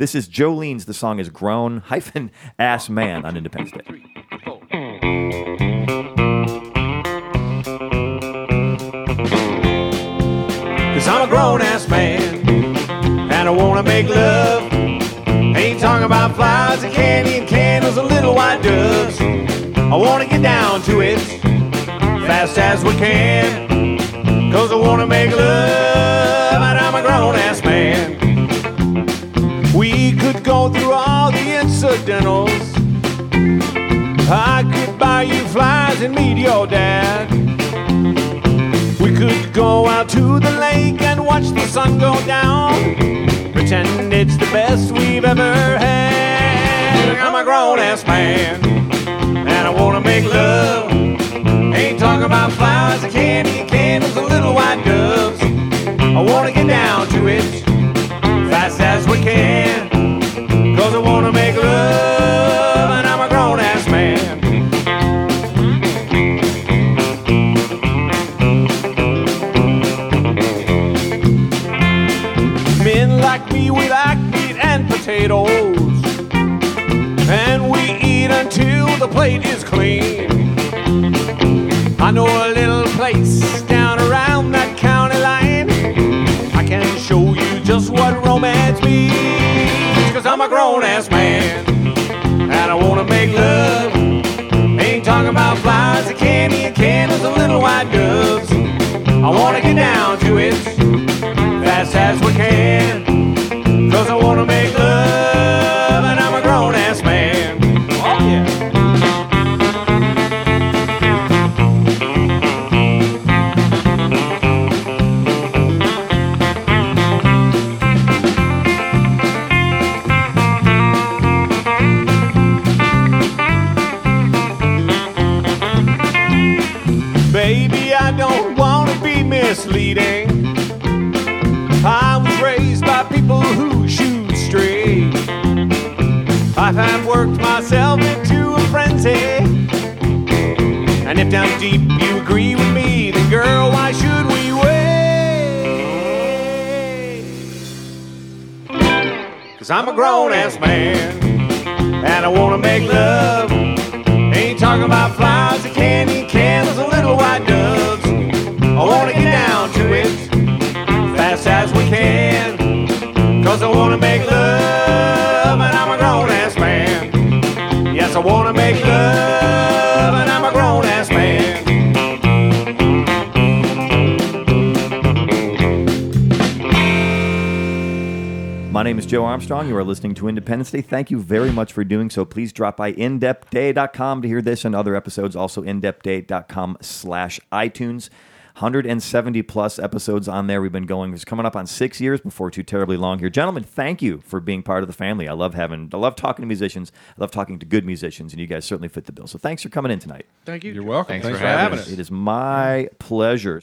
This is Jolene's. The song is Grown-Ass Man on Independence Day. 3, 4. Cause I'm a grown-ass man, and I wanna make love. Ain't talking about flowers and candy and candles and little white doves. I wanna get down to it, fast as we can. Cause I wanna make love, and I'm a grown-ass man. We could go through all the incidentals. I could buy you flowers and meet your dad. We could go out to the lake and watch the sun go down. Pretend it's the best we've ever had. I'm a grown-ass man, and I wanna make love. Ain't talking about flowers and candy and candles and little white doves. I wanna get down to it, fast as we can. Cause I wanna make love, and I'm a grown-ass man. Men like me, we like meat and potatoes, and we eat until the plate is clean. I know a little place down around that county line. I can show you just what romance means. Cause I'm a grown-ass man, and I wanna make love. Ain't talking about flowers and candy and candles and little white doves. I wanna get down to it, fast as we can. Cause I wanna make love, and I'm a grown-ass man. Oh yeah. Baby, I don't wanna be misleading. I was raised by people who shoot straight. I have worked myself into a frenzy. And if down deep you agree with me, then girl, why should we wait? Cause I'm a grown-ass man, and I wanna make love. Ain't talking about flowers and candy and candles and little white doves. I wanna get down to it, fast as we can. Cause I wanna make love, and I'm a grown-ass man. Yes, I wanna make love, and I'm a grown-ass man. My name is Joe Armstrong. You are listening to Independence Day. Thank you very much for doing so. Please drop by indepthday.com to hear this and other episodes. Also, indepthday.com/iTunes. 170 plus episodes on there. We've been going. It's coming up on 6 years before too terribly long here. Gentlemen, thank you for being part of the family. I love talking to musicians. I love talking to good musicians, and you guys certainly fit the bill. So thanks for coming in tonight. Thank you. You're welcome. Thanks for having us. It is my pleasure.